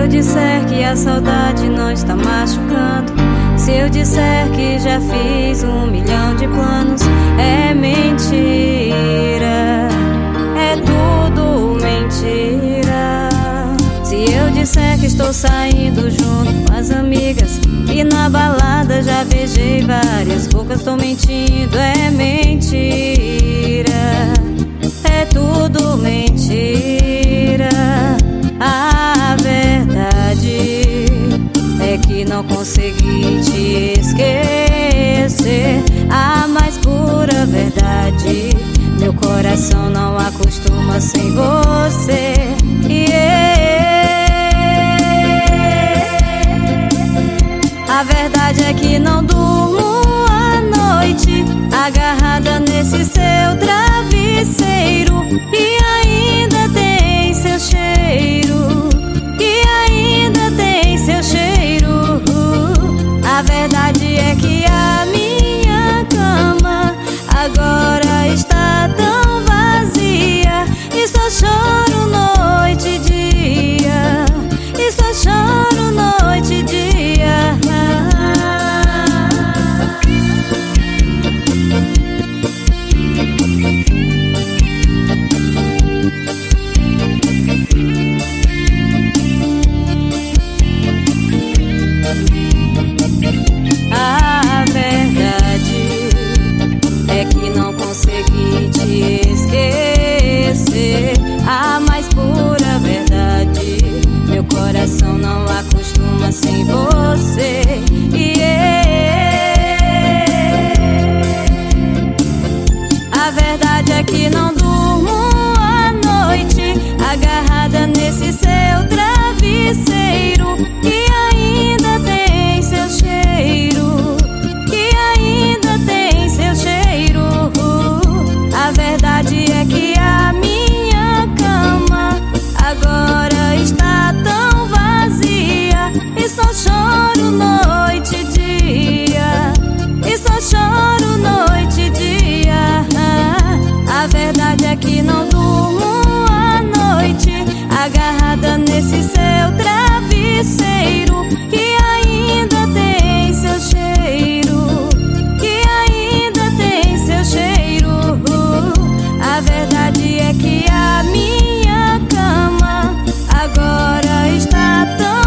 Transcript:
eu disser que a saudade não está machucando, se eu disser que já fiz 1 milhão de planos, é mentira, é tudo mentira. Se eu disser que estou saindo junto com as amigas e na balada já beijei várias bocas, tô mentindo, é mentira, é tudo mentira. A verdade é que não consegui te esquecer, a mais pura verdade. Meu coração não acostuma sem você. A verdade é que não durmo à noite agarrada nesse seu travesseiro, e ainda tem seu cheiro, e ainda tem seu cheiro. A verdade é que a minha cama agora está tão vazia, e só choro noite e dia, e só choro noite e dia. A verdade é que não consegui te esquecer, a mais pura verdade. Meu coração não acostuma sem você. A verdade é que não durmo à noite agarrada nesse seu travesseiro, e ainda tem seu cheiro, e ainda tem seu cheiro. A verdade é que a minha cama agora está tão vazia, e só choro noite e dia, e só choro noite e dia. A verdade é que não durmo à noite agarrada nesse seu travesseiro, que ainda tem seu cheiro, que ainda tem seu cheiro. A verdade é que a minha cama agora está tão